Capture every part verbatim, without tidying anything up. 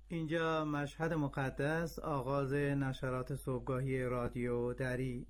اینجا مشهد مقدس، آغاز نشرات صبحگاهی رادیو دری.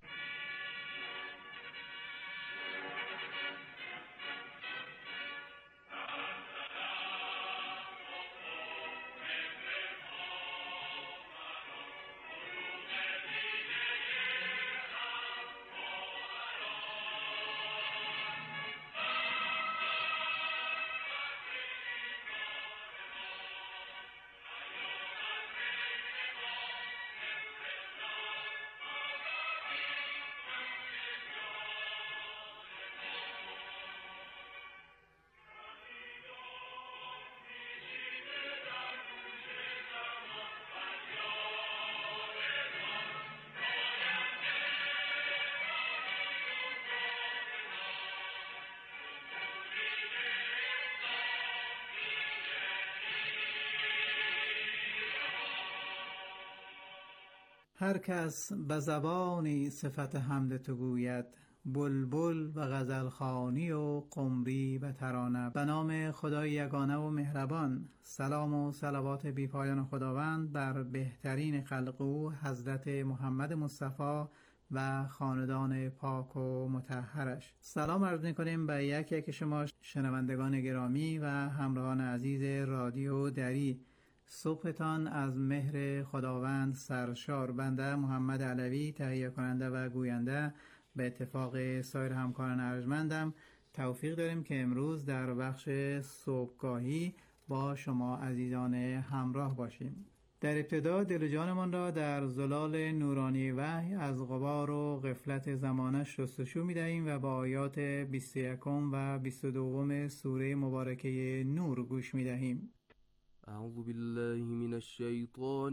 هر کس به زبانی صفت حمد تو گوید، بلبل و غزلخوانی و قمری و ترانه. به نام خدای یگانه و مهربان، سلام و صلوات بی پایان خداوند بر بهترین خلق او حضرت محمد مصطفی و خاندان پاک و مطهرش. سلام عرض می‌کنیم به یک یک شما شنوندگان گرامی و همراهان عزیز رادیو دری. صبحتان از مهر خداوند سرشار. بنده محمد علوی، تهیه کننده و گوینده، به اتفاق سایر همکاران ارجمندم توفیق داریم که امروز در بخش صبحگاهی با شما عزیزان همراه باشیم. در ابتدا دل و جانمان را در زلال نورانی وحی از غبار و غفلت زمانه شستشو می‌دهیم و با آیات بیست و یکم و بیست و دوم سوره مبارکه نور گوش می‌دهیم. اعوذ بالله من الشیطان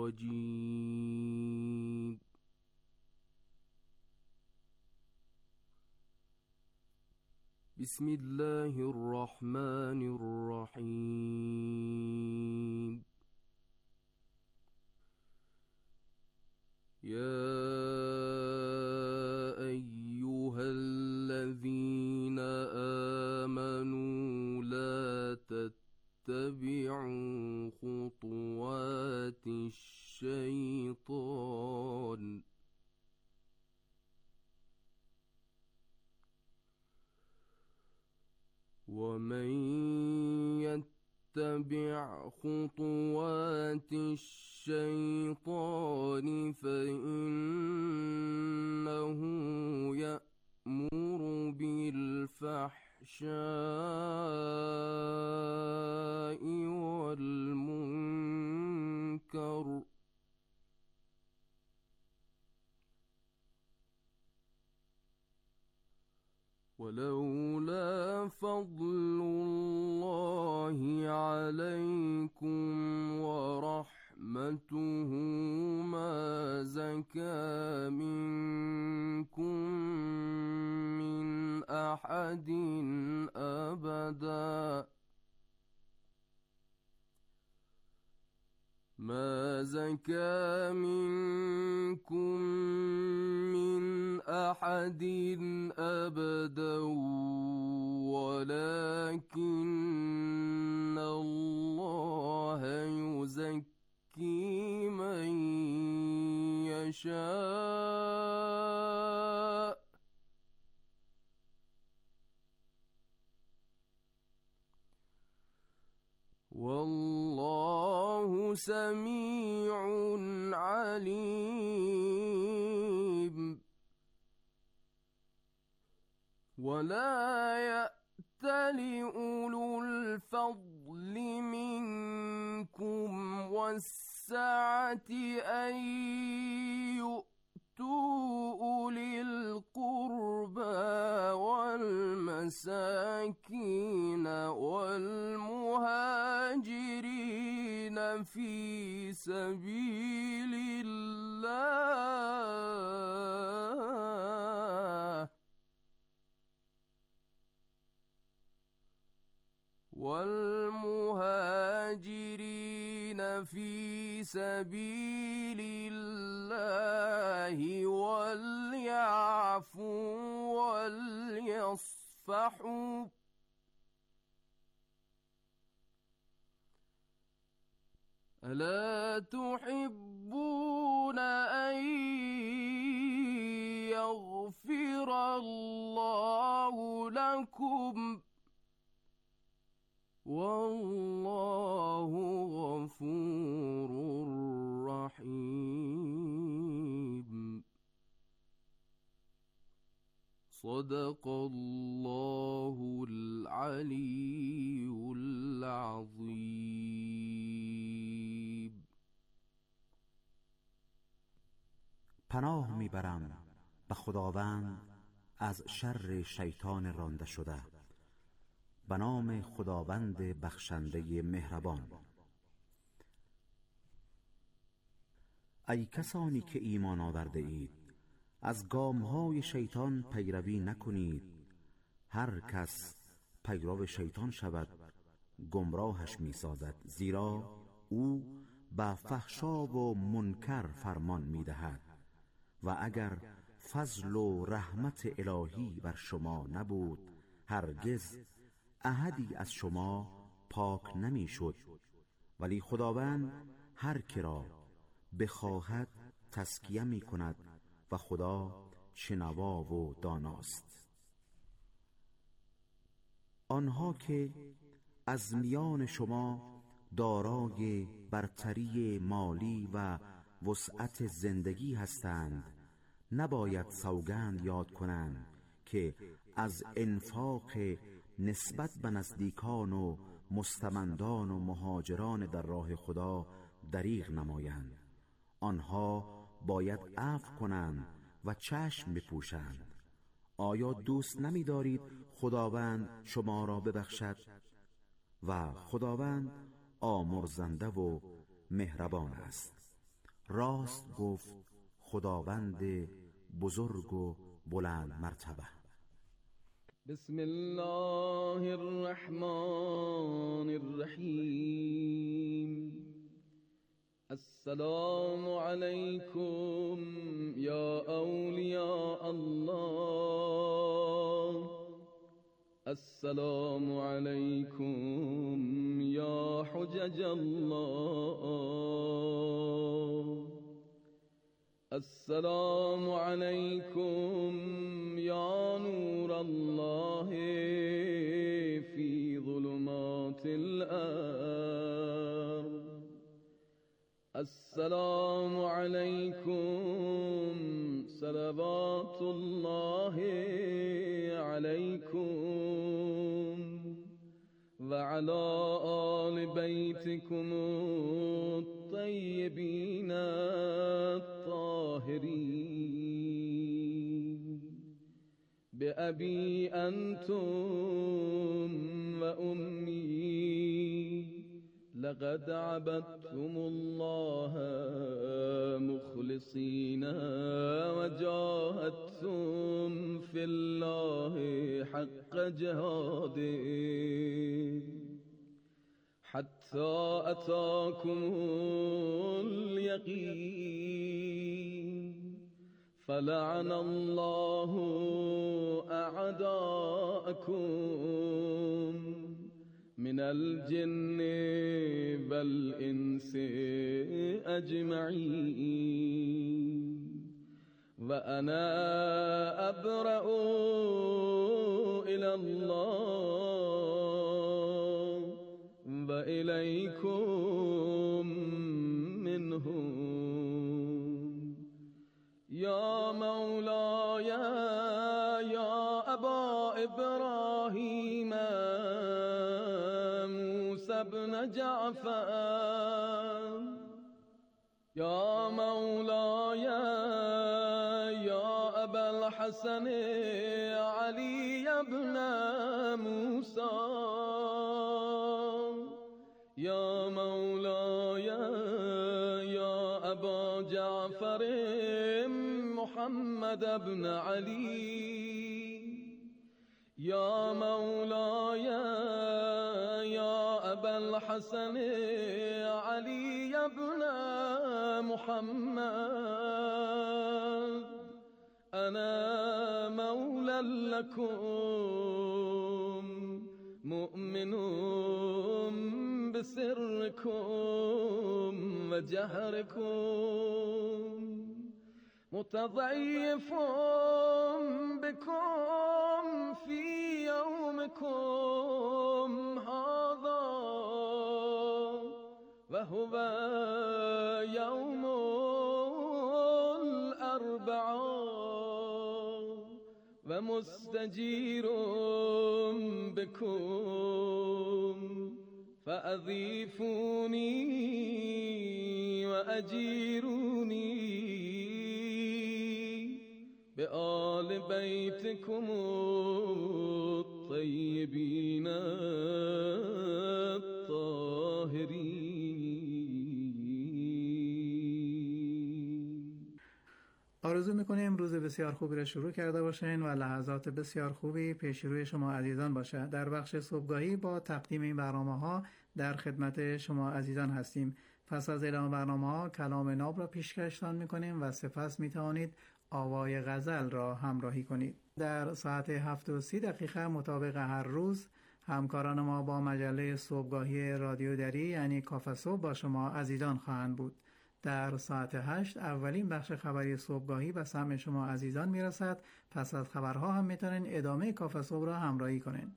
الرجیم. بسم الله الرحمن الرحیم. یا ایها الذین آمنوا لا تتبعوا اتبعوا خطوات الشيطان ومن يتبع خطوات الشيطان فإنه يأمر بالفحشاء الفحشاء والمنكر ولولا فضل الله عليكم ورحمته ما زكى منكم من أحد أبدا ما زكى منكم من أحد أبدا ولكن الله يزكي من يشاء والله سميع عليم. ولا يأتل أولو الفضل منكم والسعة أن يؤتوا أولي القربى والمساكين والمهاجرين في سبيل الله والمهاجرين في سبيل الله وليعفوا وليصفحوا ألا تحبون أن يغفر الله لكم والله غفور رحيم. صدق الله العلي العظيم. پناه میبرم به خداوند از شر شیطان رانده شده. به نام خداوند بخشنده مهربان. ای کسانی که ایمان آورده اید، از گامهای شیطان پیروی نکنید. هر کس پیرو شیطان شود گمراهش میسازد، زیرا او به فحشا و منکر فرمان میدهد و اگر فضل و رحمت الهی بر شما نبود هرگز احدی از شما پاک نمیشد. ولی خداوند هر که را بخواهد تزکیه می کند و خدا شنوا و داناست. آنها که از میان شما دارای برتری مالی و وسعت زندگی هستند نباید سوگند یاد کنند که از انفاق نسبت به نزدیکان و مستمندان و مهاجران در راه خدا دریغ نمایند. آنها باید عفو کنند و چشم بپوشند. آیا دوست نمی دارید خداوند شما را ببخشد؟ و خداوند آمرزنده و مهربان است. راست گفت خداوند بزرگ و بلند مرتبه. بسم الله الرحمن الرحیم. السلام علیکم یا اولیاء الله. السلام علیکم یا حجج الله. السلام علیکم یا نور الله فی ظلمات الارض. السلام علیکم صلوات الله علیکم و علی آل بیتکم الطیبین الطاهرین. بأبی انتم و امی لقد عبدتم الله مخلصین و جاهدتم فی الله حق جهاده حتی اتاکم الیقین. فلعن الله اعداءکم من الجن والانس اجمعین. و انا ابرأ الی الله و الیکم منهم. یا مولاي یا ابا ابراهیم موسی بن جعفر. یا مولاي یا ابا الحسن علی بن موسی. یا مولاي یا ابا جعفر محمد بن علی. یا مولاي یا ابا الحسن علی بن محمد. انا مولا لكم مؤمن بسركم وجهركم متضيف بكم في يومكم هذا وهو يوم الأربعاء ومستجير بكم فأضيفوني وأجيروني بآل بيتكم الطيبين الطاهرين. آرزو میکنیم روز بسیار خوبی را شروع کرده باشین و لحظات بسیار خوبی پیش روی شما عزیزان باشه. در بخش صبحگاهی با تقدیم این برنامه ها در خدمت شما عزیزان هستیم. پس از اعلام برنامه ها کلام ناب را پیشکشتان میکنیم و سپس میتوانید آوای غزل را همراهی کنید. در ساعت هفت و سی دقیقه مطابق هر روز همکاران ما با مجله صبحگاهی رادیو دری یعنی کافه صبح با شما عزیزان خواهند بود. در ساعت هشت اولین بخش خبری صبحگاهی به سمع شما عزیزان میرسد. پس از خبرها هم میتونین ادامه کافه صبح را همراهی کنین.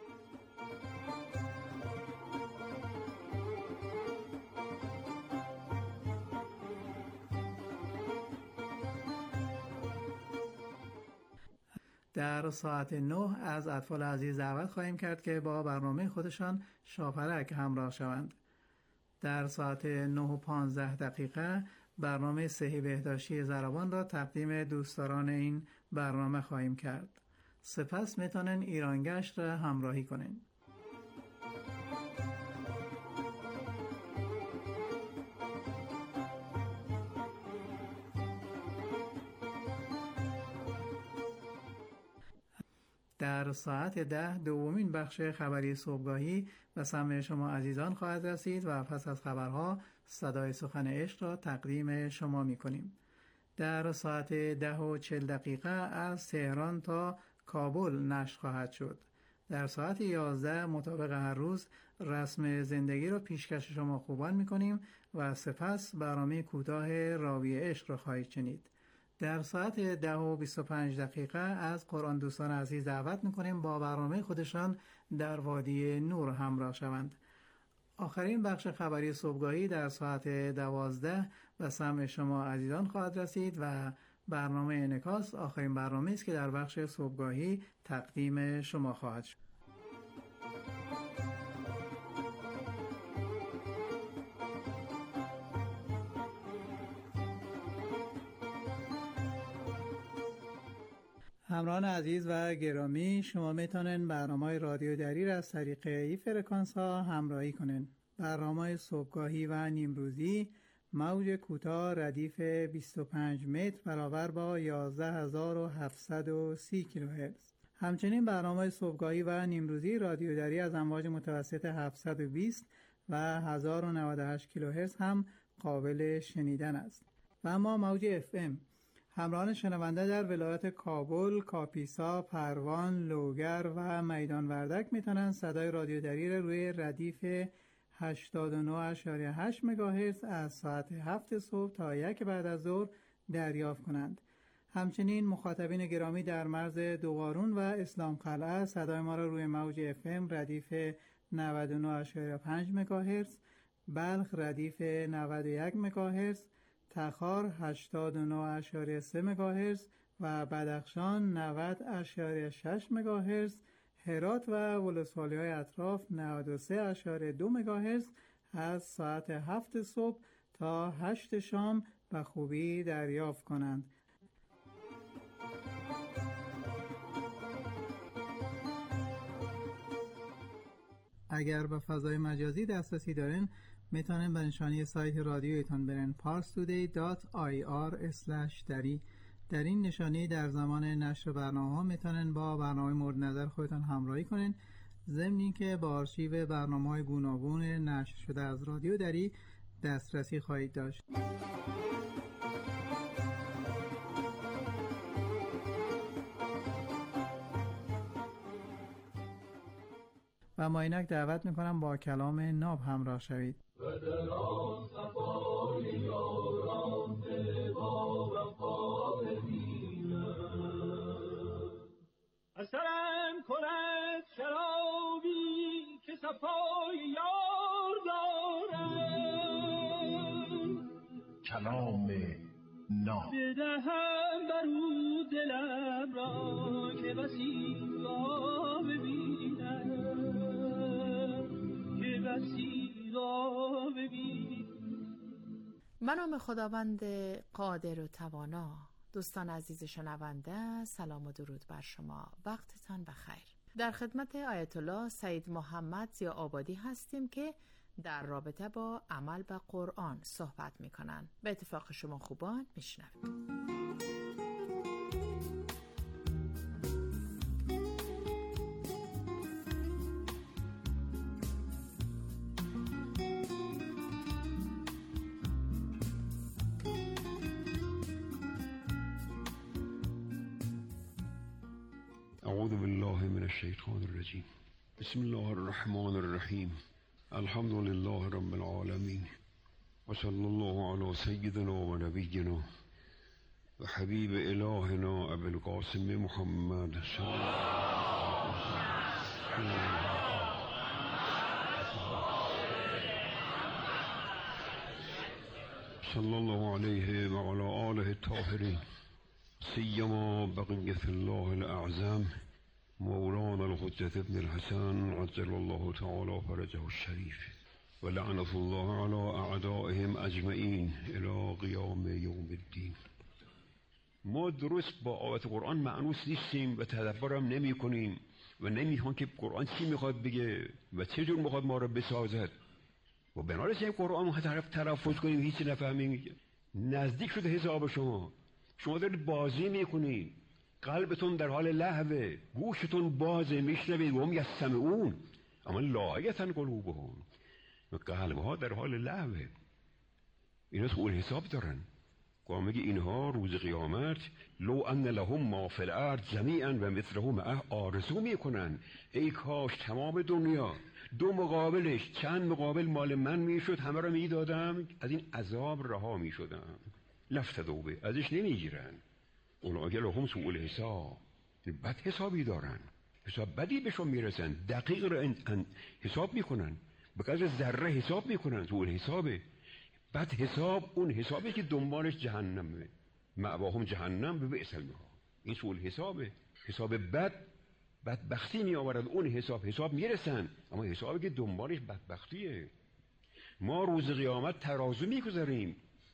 در ساعت نه از اطفال عزیز دعوت خواهیم کرد که با برنامه خودشان شاپرک همراه شوند. در ساعت نه و پانزده دقیقه برنامه صحی بهداشتی ضربان را تقدیم دوستداران این برنامه خواهیم کرد. سپس میتونن ایرانگشت را همراهی کنین. در ساعت ده دومین بخش خبری صبحگاهی به سمع شما عزیزان خواهد رسید و پس از خبرها صدای سخن عشق را تقدیم شما می کنیم. در ساعت ده و چل دقیقه از تهران تا کابل نشر خواهد شد. در ساعت یازده مطابق هر روز رسم زندگی را پیشکش شما خوبان می کنیم و سپس برنامه کوتاه راوی عشق را خواهید شنید. در ساعت ده و بیست و پنج دقیقه از قرآن دوستان عزیز دعوت میکنیم با برنامه خودشان در وادی نور همراه شوند. آخرین بخش خبری صبحگاهی در ساعت دوازده به سمع شما عزیزان خواهد رسید و برنامه انعکاس آخرین برنامه است که در بخش صبحگاهی تقدیم شما خواهد شد. همراهان عزیز و گرامی، شما میتونین برنامه رادیو دری را از طریق این فرکانس ها همراهی کنین. برنامه صبحگاهی و نیمروزی موج کوتاه ردیف بیست و پنج متر برابر با یازده هزار و هفتصد و سی کیلوهرتز. همچنین برنامه صبحگاهی و نیمروزی رادیو دری از امواج متوسط هفتصد و بیست و هزار و نود و هشت کیلوهرتز هم قابل شنیدن است. و اما موج اف ام همراهان شنونده در ولایت کابل، کاپیسا، پروان، لوگر و میدان وردک میتونن صدای رادیو دری را روی ردیف هشتاد و نه و هشت مگاهرتز از ساعت هفت صبح تا یک بعد از ظهر دریافت کنند. همچنین مخاطبین گرامی در مرز دوقارون و اسلام قلعه صدای ما را روی موج اف ام ردیف نود و نه و پنج مگاهرتز، بلخ ردیف نود و یک مگاهرتز، تخار هشتاد و نه و سه مگاهرتز و بدخشان نود و شش مگاهرتز، هرات و ولسوالی‌های اطراف نود و سه و دو مگاهرتز از ساعت هفت صبح تا هشت شام به خوبی دریافت کنند. اگر به فضای مجازی دسترسی دارین میتونن به نشانی سایت رادیویتان برن پارس تودی دات آی آر اسلش دری. در این نشانی در زمان نشر برنامه ها میتونن با برنامه مورد نظر خودتان همراهی کنین، ضمن اینکه با آرشیو برنامه های گوناگون نشر شده از رادیو دری دسترسی خواهید داشت. و ما اینک دعوت میکنم با کلام ناب همراه شوید. و در آن صفای یاران با وفا ببینم، اثرم کند شرابی که صفای یار دارم. کلام ناب بدهم برو دلم را که بسی را ببینم، که بسی را ببینم. به نام خداوند قادر و توانا. دوستان عزیز شنونده، سلام و درود بر شما، وقتتان بخیر. در خدمت آیت الله سید محمد ضیا آبادی هستیم که در رابطه با عمل به قرآن صحبت میکنن. به اتفاق شما خوبان میشنوید. اعوذ بالله من الشیطان الرجیم. بسم الله الرحمن الرحیم. الحمد لله رب العالمین و صلی الله علی سیدنا و نبینا و حبیب الهنا ابی القاسم محمد صلی الله علیه و علی آله الطاهرین، سیما بقیت الله الاعظم مولانا الحجة ابن الحسن عجل الله تعالى فرجه الشریف و لعنة الله على اعدائهم اجمعین الى قیام یوم الدین. ما درست با آیات قرآن معنوس نیستیم و تدبرم نمی کنیم و نمیخوان که قرآن چی میخواد بگه و چه جور میخواد ما رو بسازد و بنارسیم قرآن طرف تلفظ کنیم هیچی نفهمیم. نزدیک شده حساب شما، شما دارید بازی میکنید، قلبتون در حال لهوه، گوشتون بازه، میشنوید و هم یستمعون اما لایتن قلوبهم، و قلبها در حال لهوه. اینا سئول حساب دارن. قرآن میگه اینها روز قیامت لو ان لهم ما فی الارض جمیعا و مثله معه آرزو میکنن ای کاش تمام دنیا دو مقابلش چند مقابل مال من میشد، همه رو میدادم، از این عذاب رها میشدم. لفتدوبه ازش نمیگیرن. اونها اگر لهم سئول حساب، بد حسابی دارن، حساب بدی بهشون میرسن، دقیق رو حساب میکنن، به قدر ذره حساب میکنن. سئول حسابه. بد حساب اون حسابی که دنبالش جهنمه، مأواهم جهنم به بئس المهاد. این سئول حسابه. حساب بد بدبختی می آورد. اون حساب حساب میرسن اما حسابی که دنبالش بدبختیه. ما روز قیامت ترازو میگذاریم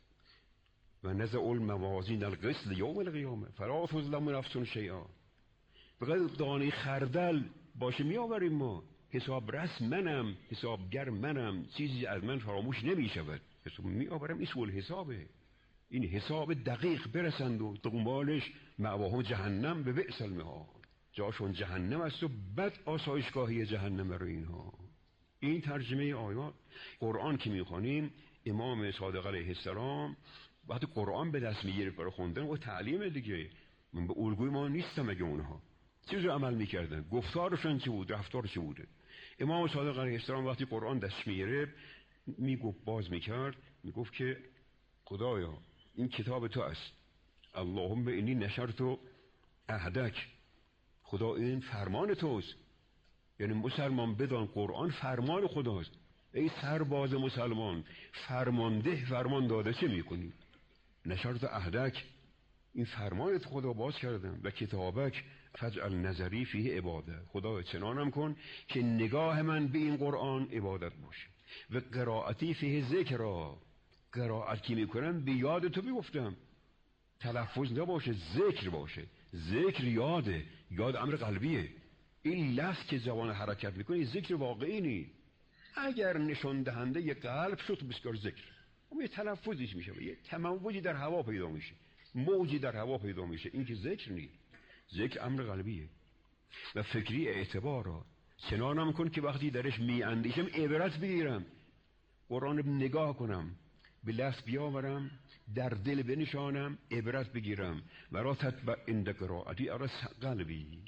و نزع الموازین القسط یوم القیامه فلا تظلم نفس شیئا. بقدر دانه خردل باشه می آوریم ما. حساب رس منم، حسابگر منم، چیزی از من فراموش نمی شود. حساب می آورم. این سئول حسابه. این حساب دقیق برسند و دنبالش مأواهم جهنم به بئس المهاد، جاشون جهنم است و بد آسایشگاهی جهنم رو اینها. این ترجمه آیات. قرآن که میخوانیم امام صادق علیه السلام وقتی قرآن به دست میگیره برای خوندن و تعلیم دیگه، من به الگوی ما نیستم. اگه اونها چیزی عمل میکردن، گفتارشون چی بود، رفتار چی بوده. امام صادق علیه السلام وقتی قرآن دست میگیره میگفت، باز میکرد، میگفت که خدایا این کتاب تو است، اللهم انی نشرت عهدک، خدا این فرمان توست. یعنی مسلمان بدان قرآن فرمان خداست. ای سرباز مسلمان، فرمانده فرمان داده چه میکنی؟ نشرت عهدک، این فرمانت خدا باز کردم، و کتابک فجعل نظری فیه عباده، خدا چنانم کن که نگاه من به این قرآن عبادت باشه، و قرائتی فیه ذکرا، قرائت که میکنم به یاد تو بیفتم، تلفظ نباشه، ذکر باشه. ذکر یاده، یاد امر قلبیه. این لفظ که زبان حرکت میکنه ذکر واقعی نی. اگر نشان دهنده یه قلب شد بسیار ذکر، اون یه تلفظیش میشه، یه تموجی در هوا پیدا میشه، موجی در هوا پیدا میشه. این که ذکر نی. ذکر امر قلبیه و فکری اعتبارا. چنانم کن که وقتی درش میاندیشم عبرت بگیرم، قرآن نگاه کنم، به لفظ بیاورم، در دل بنشانم، عبرت بگیرم. و را تتبع عند قرائتی ارس قلبی،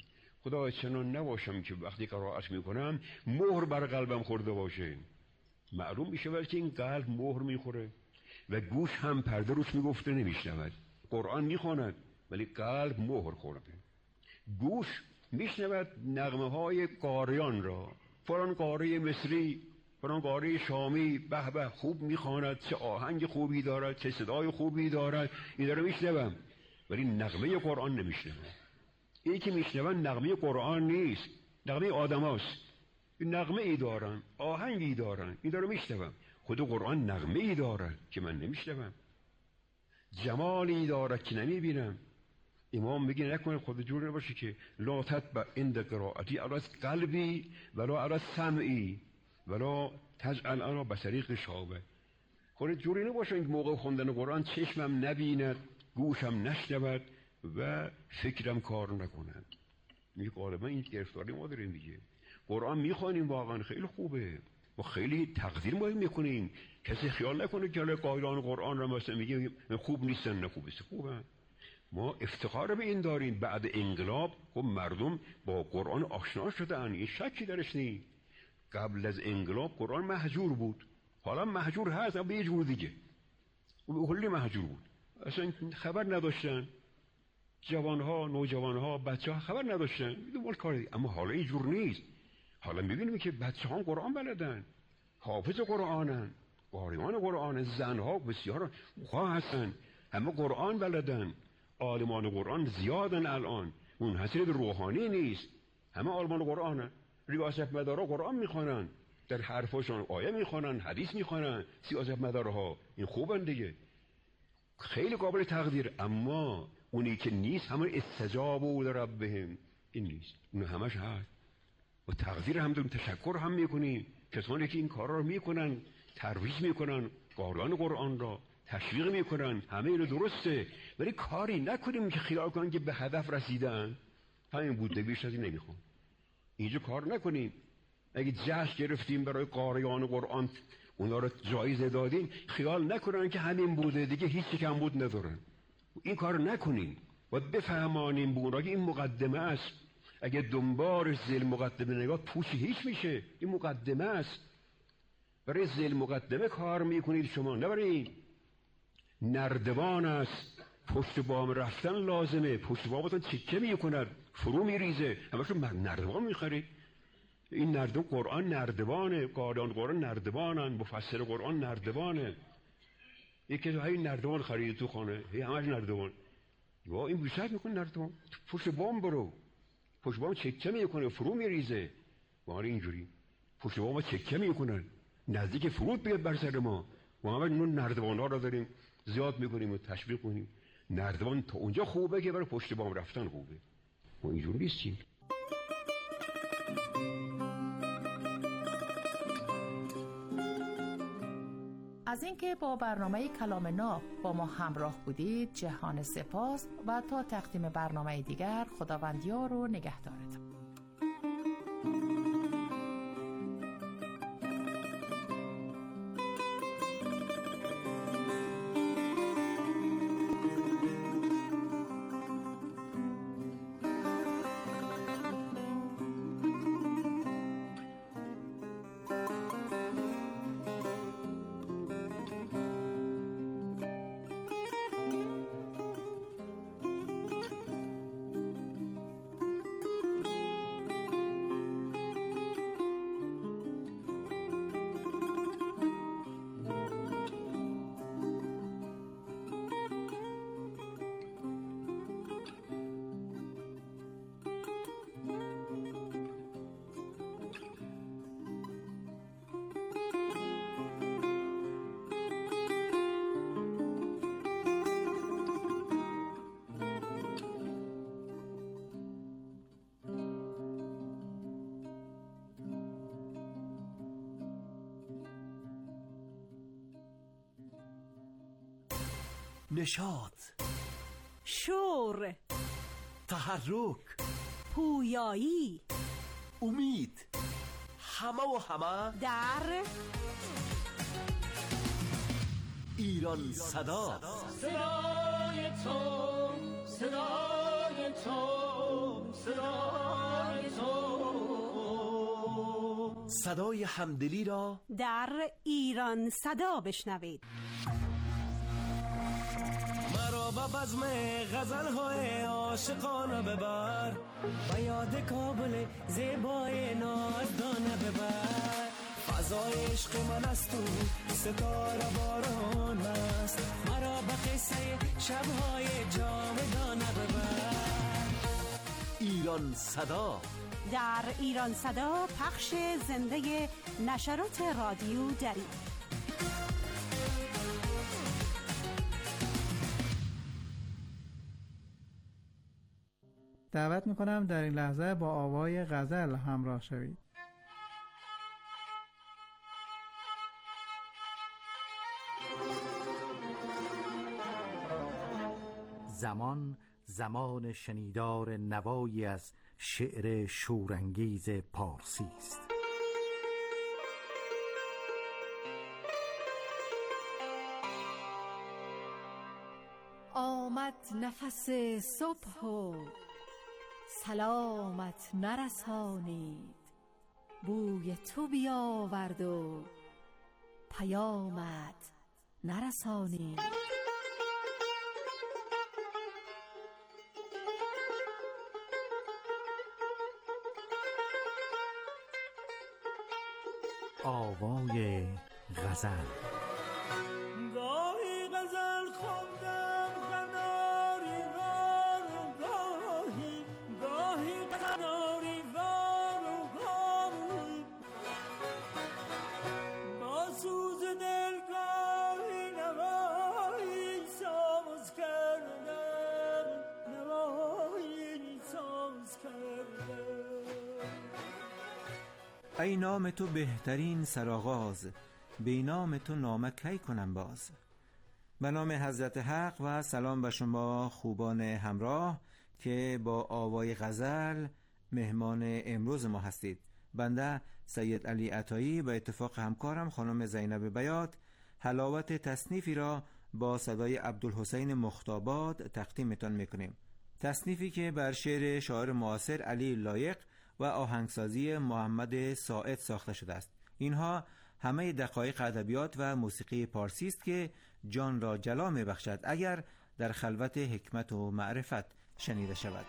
خدا چنان نباشم که وقتی قرائت میکنم مهر بر قلبم خورده باشه. معلوم میشه ولی که این قلب مهر میخوره و گوش هم پرده روش میگفته نمیشنود. قرآن میخواند ولی قلب مهر خورده. گوش میشنود نغمه های قاریان را، فلان قاری مصری، فلان قاری شامی به به خوب میخواند، چه آهنگ خوبی دارد، چه صدای خوبی دارد، این داره میشنوم، ولی نغمه قرآن نمیشنوم. این که میشنون نغمه قرآن نیست، نغمه آدم هاست. نغمه ای دارن، آهنگی دارن، این داره میشنوم. خود قرآن نغمه ای دارد که من نمیشنوم، جمالی دارد که نمیبینم. امام میگه نکنه خود جور نباشه که لا تتبع عند قرائتی علی قلبی ولا علی سمعی ولا تجعل انا بصری غشاوه. خود جوری نباشه این موقع خوندن قرآن چشمم نبیند، گوشم نشنود و فکرم کار نکند. میگه غالبا این گرفتاری ما داریم دیگه. قرآن میخوانیم واقعا خیلی خوبه و خیلی تقدیر ما میکنیم. کسی خیال نکنه که قائلان قرآن را مثلا میگه خوب نیستن، نه خوبه، خوبه. ما افتخار به این داریم. بعد انقلاب خب مردم با قرآن آشنا شدن، این شکی درش نیست. قبل از انقلاب قرآن مهجور بود، حالا مهجور هست اما به یه جور دیگه. کلی مهجور بود، اصلا خبر نداشتن جوانها، نوجوانها، بچه ها خبر نداشتن، این کار دیگه. اما حالا این جور نیست. حالا میبینیم که بچه ها قرآن بلدن، حافظ قرآنن، قاریان قرآن، زنها بسیار خواه هستن، همه قرآن بلدن. عالمان قرآن زیادن الان، اون حسیر روحانی نیست، همه عالمان قرآنن. ریاست مدارا قرآن میخوانن، در حرفاشون آیه میخوانن، حدیث میخوانن. سیاست مدارها این خوبن دیگه، خیلی قابل تقدیر. اما اونی که نیست همه استجابوا لربهم، این نیست. اون همش هست و تقدیر هم داریم، تشکر هم میکنیم کسانی که این کارا رو میکنن، ترویج میکنن قاریان قرآن را، تشویق میکنن. همه اینو درسته، ولی کاری نکنیم که خیال کنن که به هدف رسیدن. همین بود، بیشتر از این نمیخوام. اینجا کار نکنیم. اگه جشن گرفتیم برای قاریان قرآن، اونا رو جایزه دادیم، خیال نکنن که همین بوده دیگه، هیچ کم بود ندارن. این کار نکنیم. باید بفهمانیم به اونا که این مقدمه است. اگه دنبالش زل مقدمه نگاه پوچی هیچ میشه. این مقدمه است. برای زل مقدمه کار میکنید شما، نه برای نردبان است. پشت بام رفتن لازمه، پشت بامتون چکه میکند، فرو میریزه، همشون نردبان میخرید. این نردبان قرآن نردبانه، قاریان قرآن نردبانن، مفسر قرآن نردبانه. یکی تو همین نردبان خرید تو خانه، هی همش نردبان. وا این بیشتر میکنه نردبان، پشت بام برو، پشت بام چکه میکنه، فرو میریزه. ما اینجوری پشت بام چکه میکنن، نزدیک فرود بیاد بر سر ما. ما همه نون نردبان ها را داریم زیاد میکنیم و تشویق کنیم. نردبان تا اونجا خوبه که برای پشت بام رفتن خوبه. ما اینجوری نیستیم. از اینکه با برنامه کلام ناب با ما همراه بودید جهان سپاس و تا تقدیم برنامه دیگر خداوند یار و نگهدارتان. نشاط، شور، تحرک، پویایی، امید، همه و همه در ایران صدا. صدای تو، صدای تو، صدای تو. صدای همدلی را در ایران صدا بشنوید. مرا با بزم غزل‌های عاشقانه ببر، و یاد کابل زیبای نازدانه ببر. فضای عشق من است و ستاره باران است، مرا به قصه شب‌های جاودانه ببر. ایران صدا در ایران صدا پخش زنده نشرات رادیو دری. دعوت میکنم در این لحظه با آوای غزل همراه شوید. زمان زمان شنیدار نوایی از شعر شورانگیز پارسی است. آمد نفس صبح و سلامت نرسانید، بوی تو بیاورد و پیامت نرسانید. آوای غزل. گاهی غزل خوندم قناری وار و گاهی، گاهی قناری وار و گاهی، با سوز دل گاهی نوایی ساز کردم، نوایی ساز کردم. ای نام تو بهترین سرآغاز، بی نام تو نامه کی کنم باز. به نام حضرت حق و سلام به شما خوبان همراه که با آوای غزل مهمان امروز ما هستید. بنده سید علی عطایی و اتفاق همکارم خانم زینب بیات حلاوت تصنیفی را با صدای عبدالحسین مختاباد تقدیمتان میکنیم. تصنیفی که بر شعر شاعر معاصر علی لایق و آهنگسازی محمد ساعد ساخته شده است. اینها همه دقایق ادبیات و موسیقی پارسی است که جان را جلا می بخشد اگر در خلوت حکمت و معرفت شنیده شود.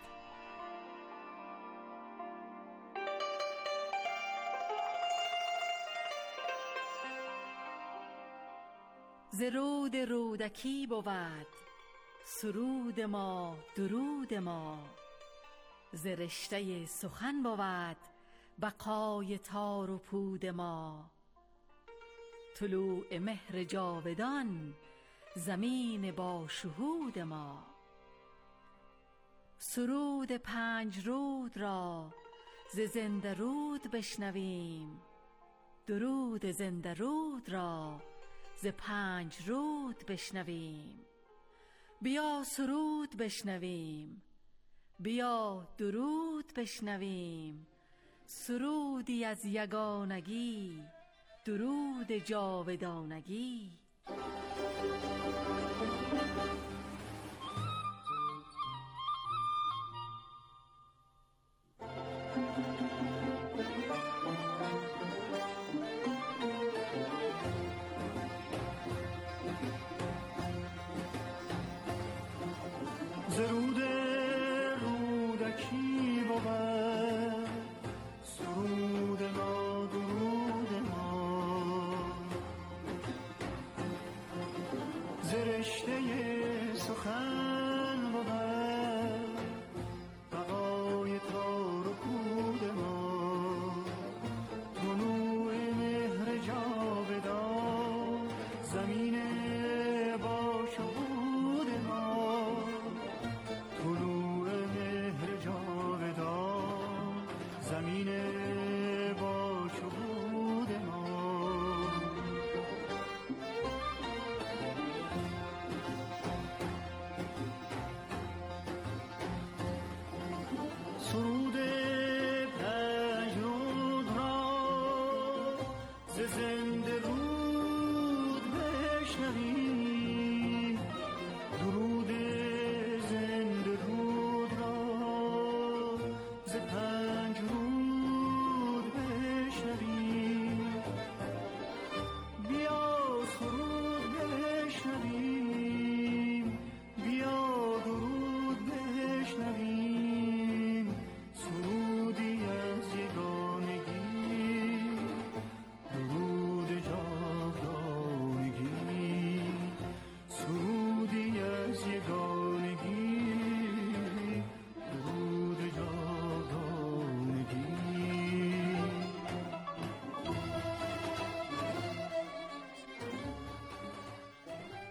ز رود رودکی بود سرود ما درود ما، ز رشته سخن بود بقای تار و پود ما. طلوع مهر جاودان زمین با شهود ما، سرود پنج رود را ز زنده رود بشنویم، درود زنده رود را ز پنج رود بشنویم. بیا سرود بشنویم، بیا درود بشنویم، سرودی از یگانگی، درود جاودانگی. زرود رودکی بود سرود ما درود ما، ز رشته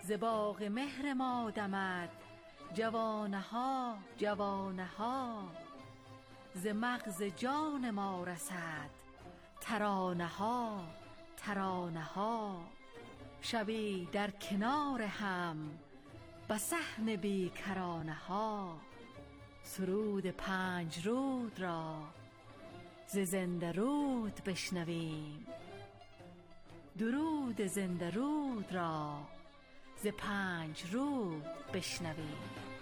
ز باغ مهر ما دمد جوانه ها جوانه ها، ز مغز جان ما رسد ترانه ها ترانه ها. شبی در کنار هم به صحن بیکرانه ها، سرود پنج رود را ز زنده رود بشنویم، درود زنده رود را ز پنج رود بشنویم.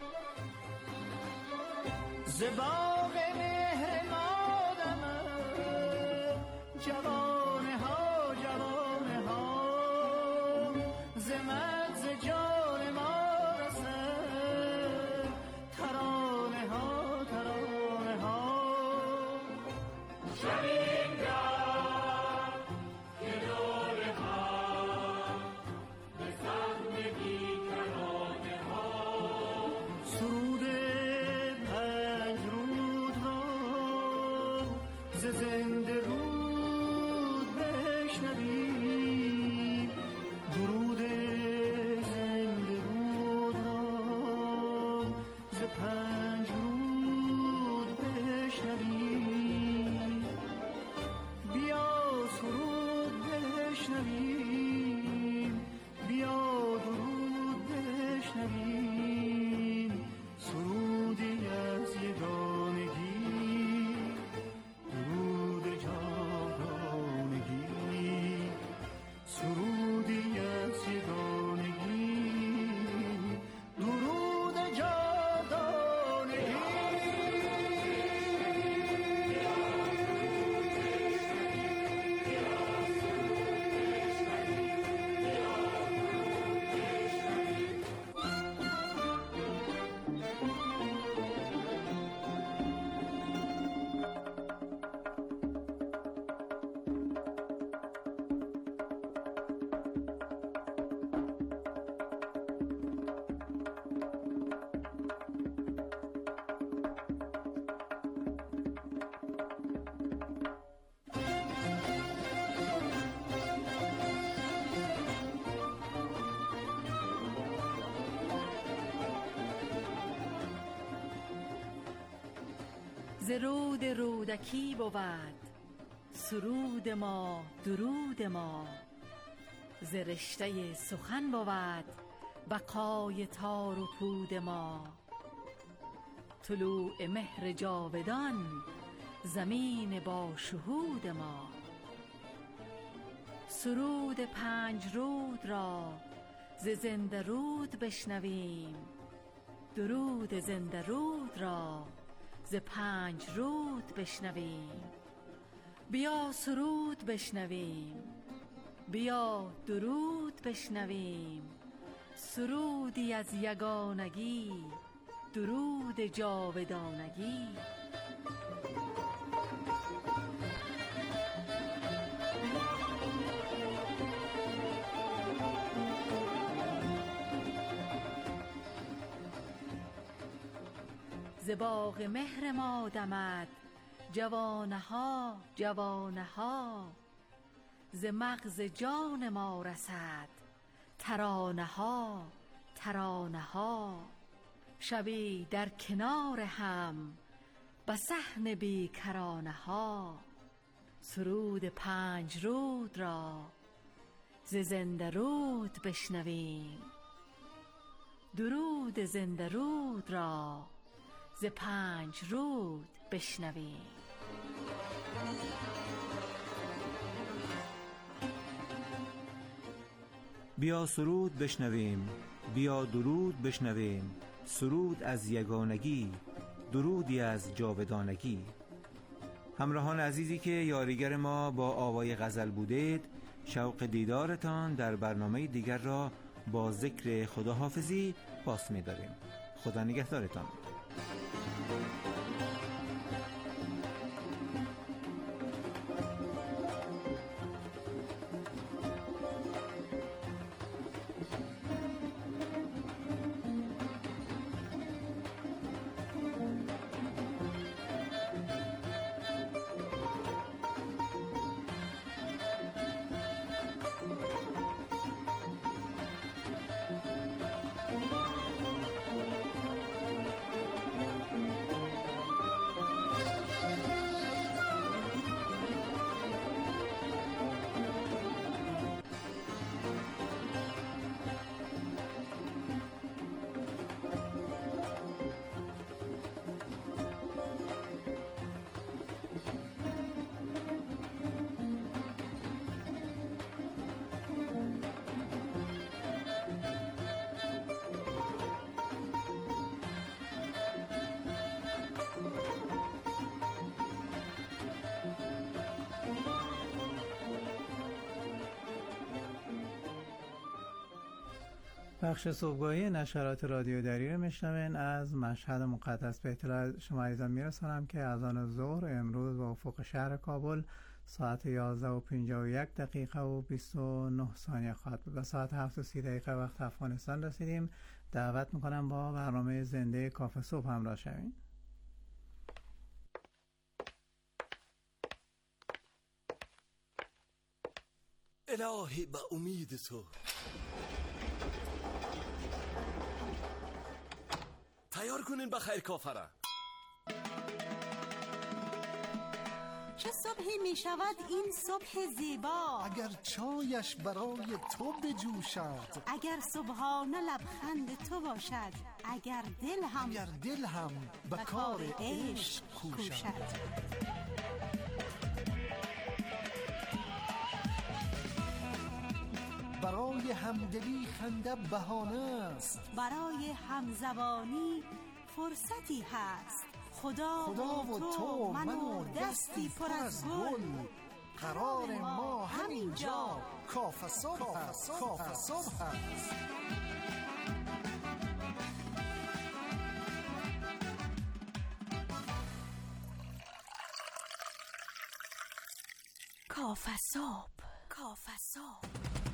ز باغ مهر ما دمد جوانه ها جوانه ها، ز مغز جان ما رسد ترانه ها ترانه ها. شبیم در کنار هم به صحن بیکرانه ها، سرود پنج رود را ز زنده رود بشنویم، درود زنده رود را ز پنج رود بشنویم. بیا سرود بشنویم، بیا درود بشنویم، سرودی از یگانگی، درود جاودانگی، سرودی از یگانگی، درود جاودانگی. ز رود رودکی بود سرود ما درود ما، ز رشته سخن بود بقای تار و پود ما. طلوع مهر جاودان زمین با شهود ما، سرود پنج رود را ز زنده رود بشنویم، درود زنده رود را ز پنج رود بشنویم. بیا سرود بشنویم، بیا درود بشنویم، سرودی از یگانگی، درود جاودانگی. ز باغ مهر ما دمد جوانه ها جوانه ها، ز مغز جان ما رسد ترانه ها ترانه ها. شبی در کنار هم به صحن بیکرانه ها، سرود پنج رود را ز زنده رود بشنویم، درود زنده رود را ز پنج رود بشنویم. بیا سرود بشنویم، بیا درود بشنویم، سرود از یگانگی، درودی از جاودانگی. همراهان عزیزی که یاریگر ما با آوای غزل بودید، شوق دیدارتان در برنامه دیگر را با ذکر خداحافظی پاس می داریم. خدا نگهدارتان. بخش صبحگاهی نشرات رادیو دری رو میشنوین. از مشهد مقدس به اطلاع شما عزیزان میرسانم که اذان ظهر امروز با افق شهر کابل ساعت یازده و پنجاه و یک دقیقه و بیست و نه ثانیه خواهد بود. به ساعت هفت و سی دقیقه وقت افغانستان رسیدیم. دعوت میکنم با برنامه زنده کافه صبح همراه شوین. الهی به امید تو تیار کنین بخیر کافره. چه صبحی می شود این صبح زیبا، اگر چایش برای تو بجوشد، اگر صبحانه لبخند تو باشد، اگر دل هم اگر دل هم به کار عشق کوشد. برای همدلی خنده بهانه است، برای همزبانی فرصتی هست. خدا, خدا و تو من و دستی پر از گل، قرار ما همینجا کافه صبح هست. کافه صبح هست. کافه صبح، کافه صبح.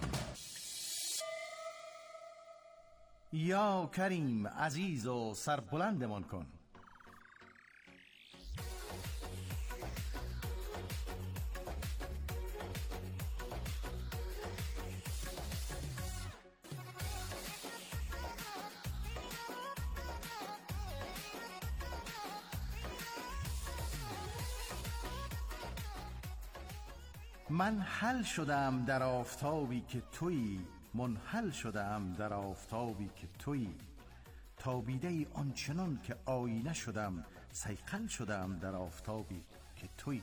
یا کریم عزیز و سربلندمان کن. من حل شدم در آفتابی که تویی، منحل شدم در آفتابی که تویی، تابیده ای آنچنان که آینه شدم، صیقل شدم در آفتابی که تویی.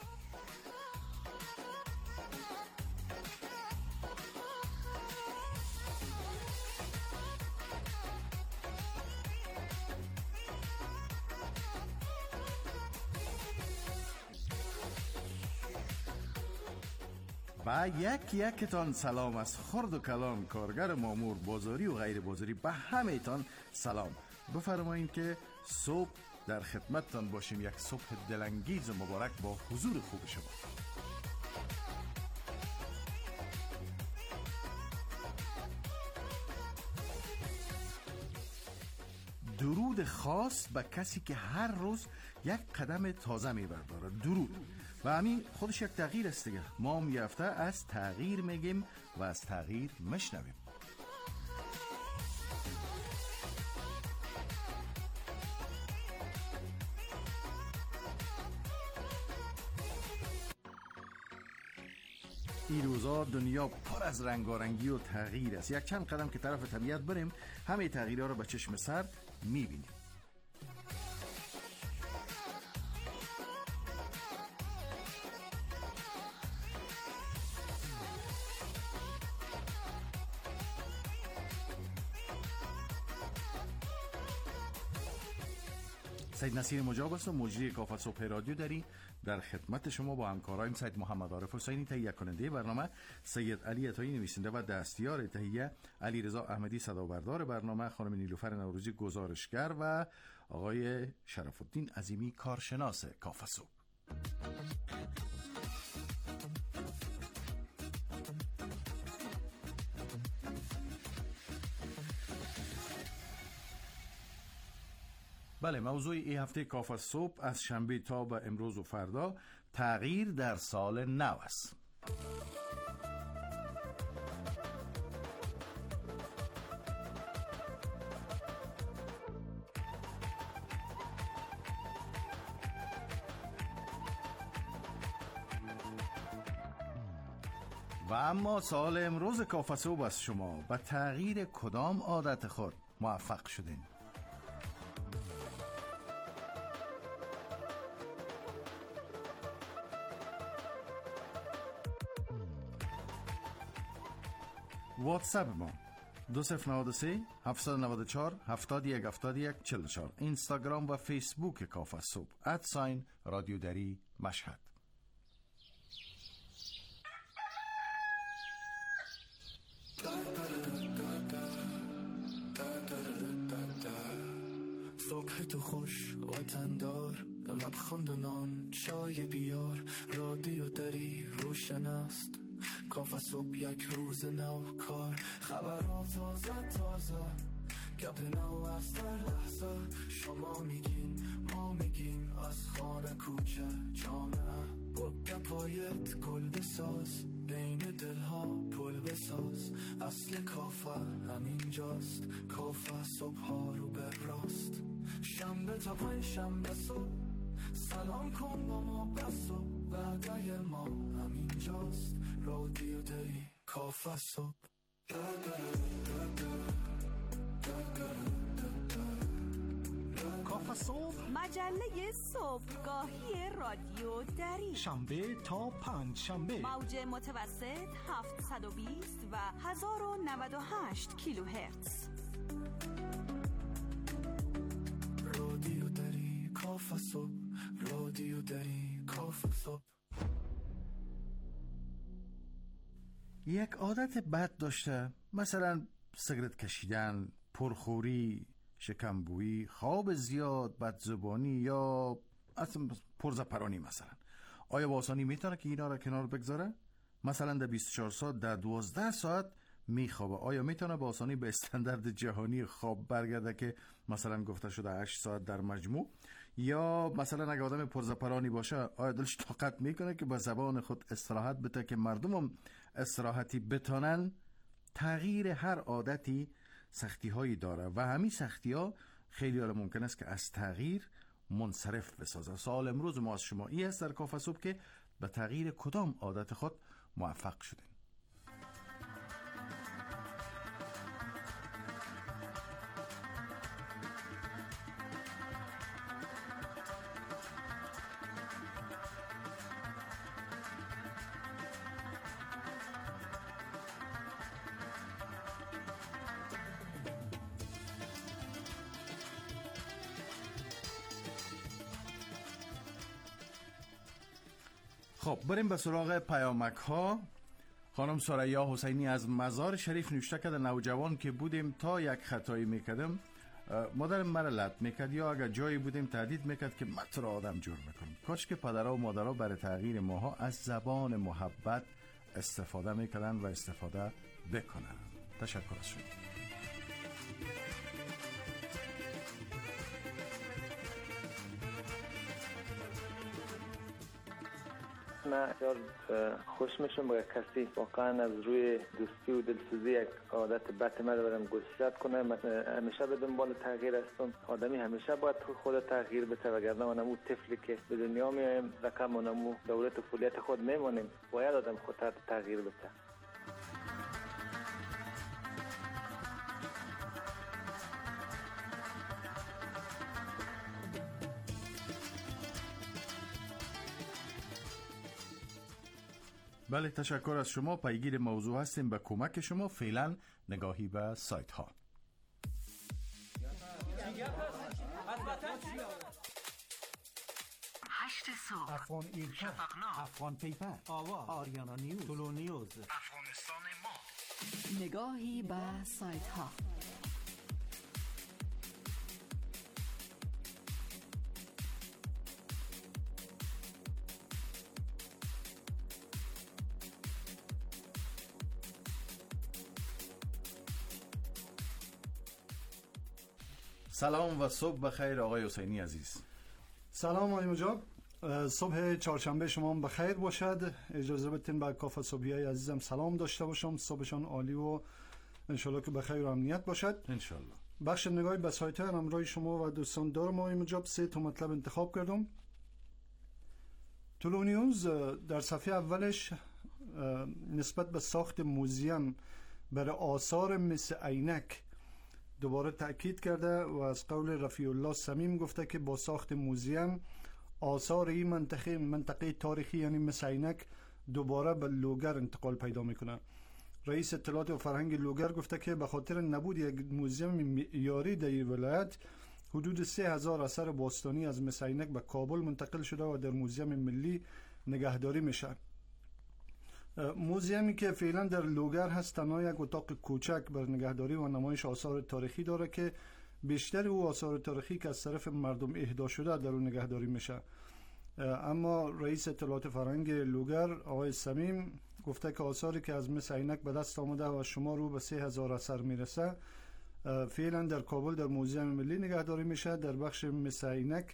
با یک یکتان سلام از خرد و کلان، کارگر مامور بازاری و غیر بازاری، به همه تان سلام. بفرمایید که صبح در خدمتتان باشیم. یک صبح دلانگیز و مبارک با حضور خوب شما. درود خاص به کسی که هر روز یک قدم تازه میبرداره. درود و همین خودش یک تغییر است دیگه. ما هم یه هفته از تغییر میگیم و از تغییر مشنویم. این روزا دنیا پر از رنگارنگی و تغییر است. یک چند قدم که طرف طبیعت بریم، همه تغییرها رو به چشم سر میبینیم. سید نصیر مجاب است و مجری کافه صبح رادیو دری در خدمت شما با همکارایم سید محمد عارف حسینی تهیه کننده برنامه، سید علی عطایی نویسنده و دستیار تهیه، علی رضا احمدی صدابردار برنامه، خانم نیلوفر نوروزی گزارشگر و آقای شرف الدین عظیمی کارشناس کافه صبح. بله، موضوع این هفته کافه صبح از شنبه تا به امروز و فردا تغییر در سال نو است. و اما سال امروز کافه صبح از شما به تغییر کدام عادت خود موفق شدین؟ واتساپ ما دو صفر نود و سه هفت نود و چهار هفتاد و یک هفتاد و یک چهل و چهار. اینستاگرام و فیسبوک کافه صبح ادساین رادیو دری مشهد. وقت خوش وطندار لبخند و نان چای بیار رادیو داری روشن است کافه صبح یک روز نو کار خبرها تازه تازه گپ نو از در لحظه شما میگین ما میگیم از خانه کوچه جامعه با گپایت گل بساز بین دلها پل بساز اصل کافه همینجاست کافه صبح ها رو به راست شنبه تا پنج شنبه صبح سلام کن با ما بس و وعده ما همینجاست رادیو داری کافه صبح کافه صبح مجله صبحگاهی رادیو دری شنبه تا پنج شنبه موج متوسط هفتصد و بیست و هزار و نود و هشت کیلوهرتز رادیو داری کافه صبح رادیو داری کافه صبح. یک عادت بد داشته، مثلا سیگرت کشیدن، پرخوری، شکمبویی، خواب زیاد، بدزبانی یا اصلا پرزپرانی. مثلا آیا با آسانی میتونه که اینا را کنار بگذاره؟ مثلا در بیست و چهار ساعت در دوازده ساعت میخوابه، آیا میتونه با آسانی به استاندارد جهانی خواب برگرده که مثلا گفته شده هشت ساعت در مجموع؟ یا مثلا اگه آدم پرزپرانی باشه، آیا دلش طاقت میکنه که با زبان خود استراحت بده که مردم هم استراحتی بتانن؟ تغییر هر عادتی سختی هایی داره و همین سختی ها خیلی ها ممکن است که از تغییر منصرف بسازه. سوال امروز ما از شما این است در کافه صبح که به تغییر کدام عادت خود موفق شدین؟ خب بریم به سراغ پیامک ها. خانم سریا حسینی از مزار شریف نوشته کرده نوجوان که بودیم تا یک خطایی میکردم مادرم مرا لط میکرد یا اگر جایی بودیم تهدید میکرد که من تو را آدم جور میکنم. کاش که پدرها و مادرها برای تغییر ماها از زبان محبت استفاده میکردن و استفاده بکنن. تشکر از شما. من خوش میشم با کسی واقعا از روی دوستی و دلسوزی یک عادت بد من برام گوشت کنه. مثلا همیشه به دنبال تغییر هستم. آدمی همیشه باید خود تغییر بده وگرنه ما نمو طفلی که به دنیا میایم رقم و نمو دوره طفولیت خود میمونیم. باید آدم خود تغییر بده. بله تشکر از شما. پیگیر موضوع هستیم به کمک شما. فعلا نگاهی به سایت ها. هشت صبح افغان ایرکا افغان پیپر آواز آریانا نیوز تولو نیوز افغانستان ما. نگاهی به سایت ها. سلام و صبح بخیر آقای حسینی عزیز. سلام آقای مجاب، صبح چهارشنبه شما بخیر باشد. اجازه بدین با کافه صبحی های عزیزم سلام داشته باشم. صبحشان عالی و انشالله که بخیر و امنیت باشد انشالله. بخش نگاهی به سایت های همراه شما و دوستان دارم. آقای مجاب سه تا مطلب انتخاب کردم. تولو نیوز در صفحه اولش نسبت به ساخت موزیم برای آثار مثل عینک دوباره تأکید کرده و از قول رفیع الله صمیم گفته که با ساخت موزیم آثار این منطقه منطقه تاریخی یعنی مثل عینک دوباره به لوگر انتقال پیدا میکنه. رئیس اطلاعات و فرهنگ لوگر گفته که به خاطر نبود یک موزیم معیاری در این ولایت حدود سه هزار اثر باستانی از مثل عینک به کابل منتقل شده و در موزیم ملی نگهداری میشه. موزیمی که فعلا در لوگر هست تنها یک اتاق کوچک بر نگهداری و نمایش آثار تاریخی داره که بیشتر او آثار تاریخی که از طرف مردم اهدا شده در اون نگهداری میشه. اما رئیس اطلاعات فرهنگ لوگر آقای صمیم گفته که آثاری که از مس عینک به دست آمده و شما رو به سه هزار اثر میرسه فعلا در کابل در موزیم ملی نگهداری میشه. در بخش مس عینک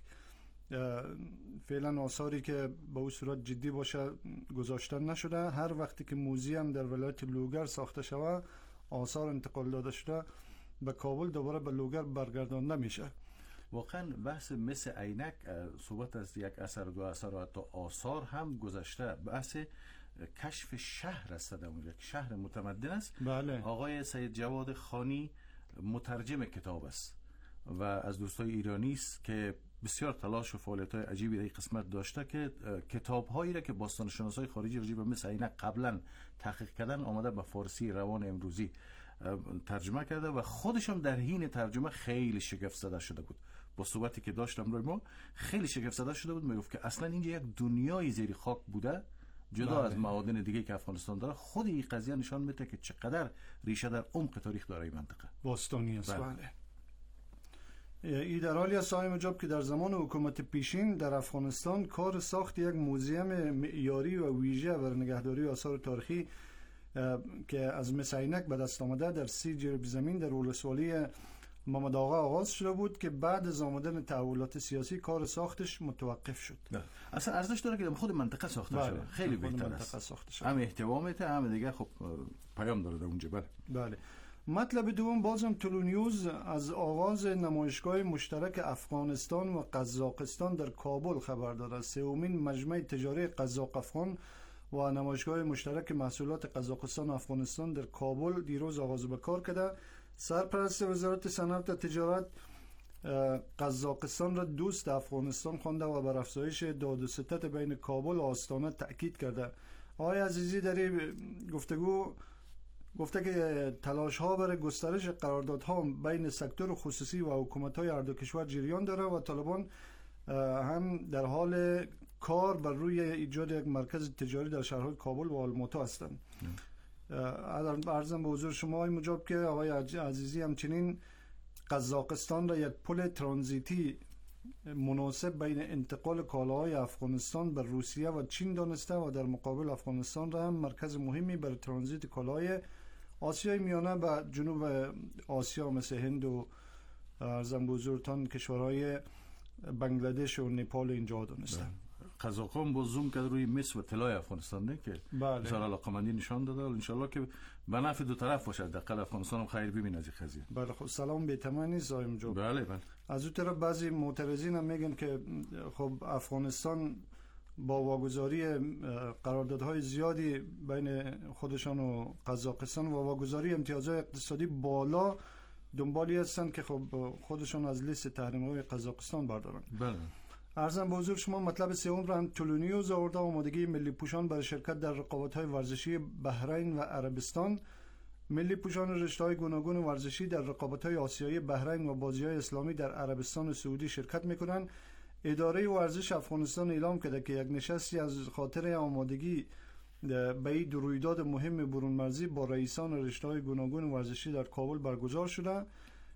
فعلا آثاری که به اون صورت جدی باشه گذاشتن نشده. هر وقتی که موزیم در ولایت لوگر ساخته شود آثار انتقال داده شده به کابل دوباره به لوگر برگردانده میشه. واقعا بحث مس عینک صحبت از یک اثر دو اثر و حتی آثار هم گذشته، بحث کشف شهر است. در اون یک شهر متمدن است. بله. آقای سید جواد خانی مترجم کتاب است و از دوستای ایرانی است که بسیار تلاش و فعالیت‌های عجیبی در این قسمت داشته که کتاب‌هایی را که باستانشناسای خارجی راجع به مس عینک قبلا تحقیق کردن آمده به فارسی روان امروزی ترجمه کرده و خودش هم در حین ترجمه خیلی شگفت زده شده بود. با صحبتی که داشتم روی ما خیلی شگفت زده شده بود. میگفت که اصلا اینجا یک دنیای زیر خاک بوده جدا بله. از معادن دیگه که افغانستان داره. خود این قضیه نشان میده که چقدر ریشه در عمق تاریخ داره این منطقه باستانی است. بله. این در حالی است صاحب جاب که در زمان حکومت پیشین در افغانستان کار ساخت یک موزیم معیاری و ویژه برای نگهداری آثار تاریخی که از مس عینک به دست آمده در سی جرب زمین در ولسوالی محمد آقا آغاز شده بود که بعد از آمدن تحولات سیاسی کار ساختش متوقف شد. ده. اصلا ارزش داره که در خود منطقه ساخته بله. شده. خیلی بهتر است. هم احتوامیته هم دیگه خب پیام داره در اونجا. بله. بله. مطلب دوم بازم تلونیوز از آغاز نمایشگاه مشترک افغانستان و قزاقستان در کابل خبر داد. سومین مجمع تجاری قزاق افغان و نمایشگاه مشترک محصولات قزاقستان و افغانستان در کابل دیروز آغاز به کار کرده. سرپرست وزارت صنعت و تجارت قزاقستان را دوست افغانستان خوانده و بر افزایش داد و ستد بین کابل و آستانه تأکید کرده. آقای عزیزی در این گفتگو گفته که تلاش ها برای گسترش قراردادها بین سکتور خصوصی و حکومت های هر دو کشور جریان داره و طالبان هم در حال کار بر روی ایجاد یک مرکز تجاری در شهرهای کابل و آلماتا هستند. عرضم به حضور شما آقای مجاب که آقای عزیزی همچنین قزاقستان را یک پل ترانزیتی مناسب بین انتقال کالاهای افغانستان به روسیه و چین دانسته و در مقابل افغانستان را هم مرکز مهمی برای ترانزیت کالاهای آسیای میانه به جنوب آسیا مثل هند و عرضم به حضورتان کشورهای بنگلادش و نپال اینجا دانسته. قزاقان با زوم کرد روی مس و طلای افغانستان نه که بسیار علاقمندی نشان داده. انشالله که به نفع دو طرف باشه، دقیقاً افغانستان هم خیر ببینه از این قضیه. بله خب سلام به تمام نیست زایم جو. بله بله. از اون طرف بعضی معترضین هم میگن که خب افغانستان با واگذاری قراردادهای زیادی بین خودشان و قزاقستان و واگذاری امتیازهای اقتصادی بالا دنبالی هستند که خب خودشان از لیست تحریم‌های قزاقستان بردارن. بله. عرضم به حضور شما مطلب سوم را هم تلونیوز آورده. آمادگی ملی پوشان برای شرکت در رقابت‌های ورزشی بحرین و عربستان. ملی پوشان رشته‌های گوناگون ورزشی در رقابت‌های آسیایی بحرین و بازی‌های اسلامی در عربستان سعودی شرکت می‌کنند. اداره ورزش افغانستان اعلام کرده که یک نشستی از خاطر آمادگی به این دو رویداد مهم برون مرزی با رئیسان رشته‌های گوناگون ورزشی در کابل برگزار شده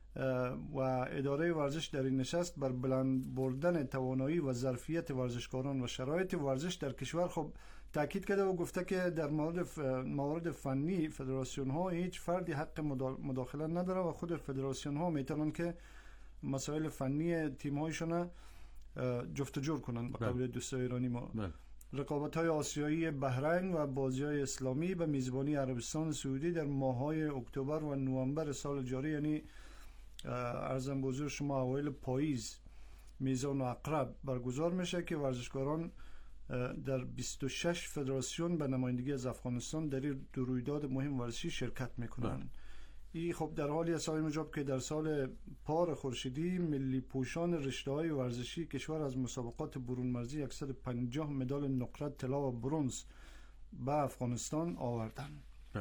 و اداره ورزش در این نشست بر بلند بردن توانایی و ظرفیت ورزشکاران و شرایط ورزش در کشور خب تاکید کرده و گفته که در مورد موارد فنی فدراسیون ها هیچ فردی حق مداخله نداره و خود فدراسیون ها میتونن که مسائل فنی تیم هایشون جفت و جور کنن به قول دوستای ایرانی ما. رقابت های آسیایی بحرین و بازی های اسلامی به میزبانی عربستان سعودی در ماه های اکتبر و نوامبر سال جاری، یعنی عرضم به حضور شما اوایل پاییز، میزان و اقرب برگزار میشه که ورزشکاران در بیست و شش فدراسیون به نمایندگی از افغانستان در این دو رویداد مهم ورزشی شرکت میکنن. این خب در حالی است آقای مجاب که در سال پار خورشیدی ملی پوشان رشته‌های ورزشی کشور از مسابقات برون مرزی صد و پنجاه مدال نقره، طلا و برنز به افغانستان آوردن.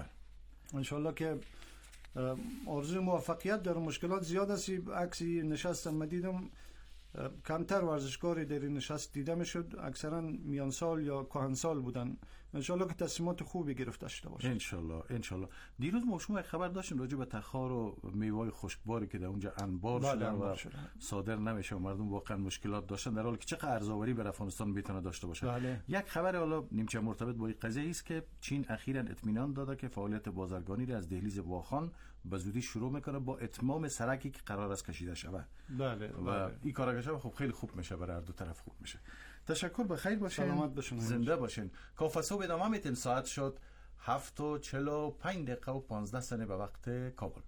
انشالله که آرزوی موفقیت در مشکلات زیاد است. عکسی نشستم دیدم کمتر ورزشکاری در این نشست دیده میشد، اکثرا میان سال یا کهن سال بودن انشالله که تصمیمات خوبی گرفته شده باشه. انشالله انشالله. دیروز ما شما خبر داشتیم راجع به تخار و میوه خشکباری که در اونجا انبار بله، شده انبار و شده. صادر نمیشه و مردم واقعا مشکلات داشتن، در حالی که چقدر ارزآوری بر افغانستان میتونه داشته باشه. بله. یک خبر حالا نیمچه مرتبط با این قضیه است که چین اخیراً اطمینان داده که فعالیت بازرگانی را از دهلیز واخان به زودی شروع میکنه با اتمام سرکی که قرار است کشیده شود. بله و بله. این کارا که خب خیلی خوب میشه، برای هر دو طرف خوب میشه. تشکر، بخیر باشین، سلامت باشین، زنده باشین. کافه صبح ادامه میتین. ساعت شد هفت و چهل و پنج دقیقه و پانزده ثانیه به وقت کابل.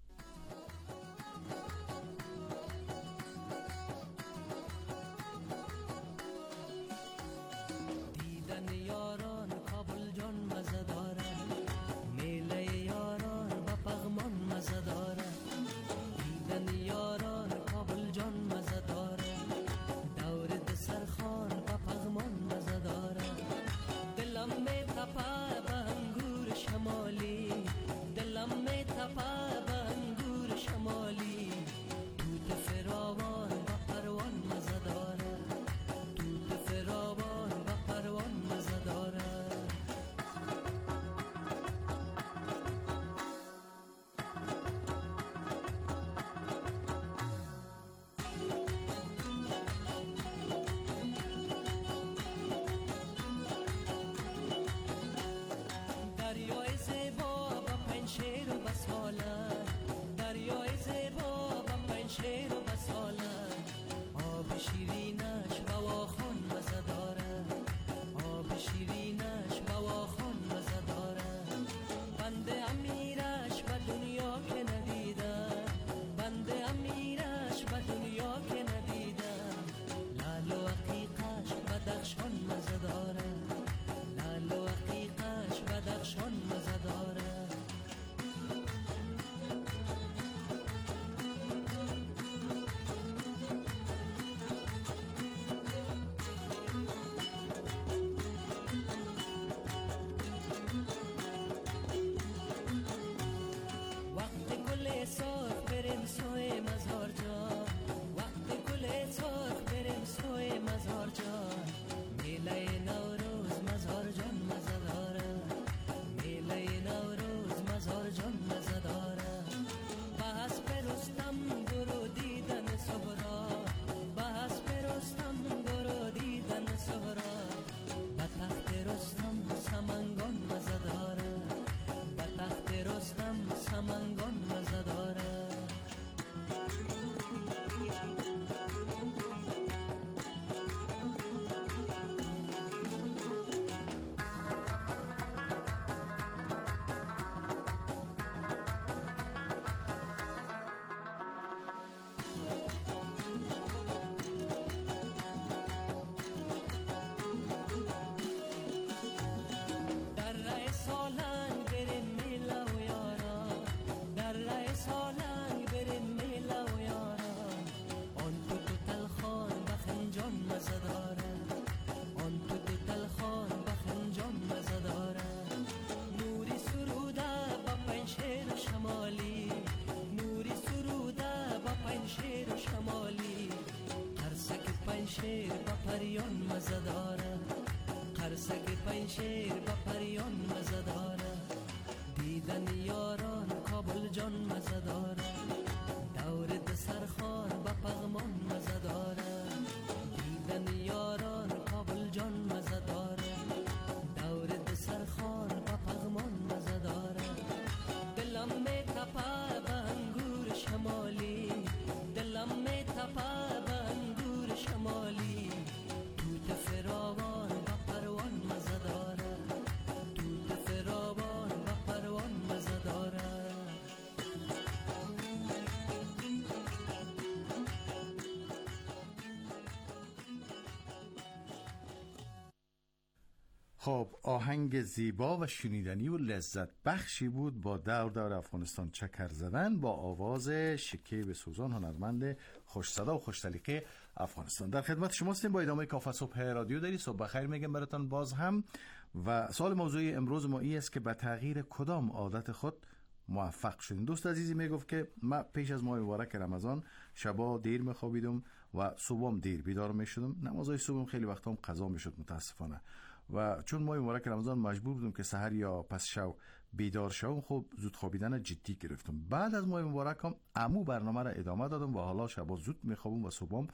دیدن یاران کابل جان مزه داره، میله یاران با پغمان مزه داره. دیدن یاران کابل جان مزه داره، دور دسرخان با پغمان مزه داره. دلم می تپه به انگور شمالی، دلم می تپه به انگور شمالی. توت فراوان با پروان مزه داره، توت فراوان با پروان مزه داره. دریای زیبا با پنشیر و بساله، دریای زیبا با پنشیر و بساله. آب شیرینش با واخان مزه داره، آب شیرینش با واخان مزه داره. بنده امیرش به دنیا که ندیده، بنده امیرش به دنیا که ندیده. لعل و عقیقش بدخشان مزه داره، لعل و عقیقش بدخشان مزه داره. وقت گل سرخ بریم سوی مزار جان، وقت گل سرخ بریم سوی مزار جان. میله نوروز مزار جان مزه داره، میله نوروز مزار جان مزه داره. بحث پرستم برو دیدن سهرا، بحث پرستم برو دیدن سهرا. به تخت رستم سمنگان مزه داره، به تخت رستم سمنگان مزه داره. در ره سالنگ بریم میله و یارا، در ره سالنگ بریم میله و یارا. آن تو تو تلخان به خنجان مزه داره، آن تو تو تلخان به خنجان مزه داره. نوری سروده با پنشیر شمالی، نوری سروده با پنشیر شمالی. قرصک پنشیر با پریان مزه داره، قرصک پنشیر با پریان مزه داره. دیدن یاران کابل جان مزه داره، دور دسرخان با پغمان مزه داره. دیدن یاران کابل جان مزه داره، دور دسرخان با پغمان مزه داره. دلم می تپه به انگور شمالی، دلم می تپه به انگور شمالی. توت فراوان با پروان مزه داره، توت فراوان با پروان مزه داره. خب آهنگ زیبا و شنیدنی و لذت بخشی بود با دور دور افغانستان چکر زدن با آواز شکیب سوزان، هنرمند خوش صدا و خوش سلیقه افغانستان. در خدمت شما هستیم با ادامه کافه صبح رادیو داری. صبح بخیر میگم براتون باز هم. و سوال موضوعی امروز ما این است که به تغییر کدام عادت خود موفق شدین؟ دوست عزیزی میگفت که من پیش از ماه مبارک رمضان شبا دیر میخوابیدم و صبحم دیر بیدار میشدم. نمازهای صبحم خیلی وقتا هم قضا میشد متاسفانه. و چون ماه مبارک رمضان مجبور بودم که سحر یا پس شو بیدار شوم، خب زود خوابیدن جدی گرفتم. بعد از ماه مبارک هم عمو برنامه را ادامه دادم و حالا شبا زود میخوابم و صبحم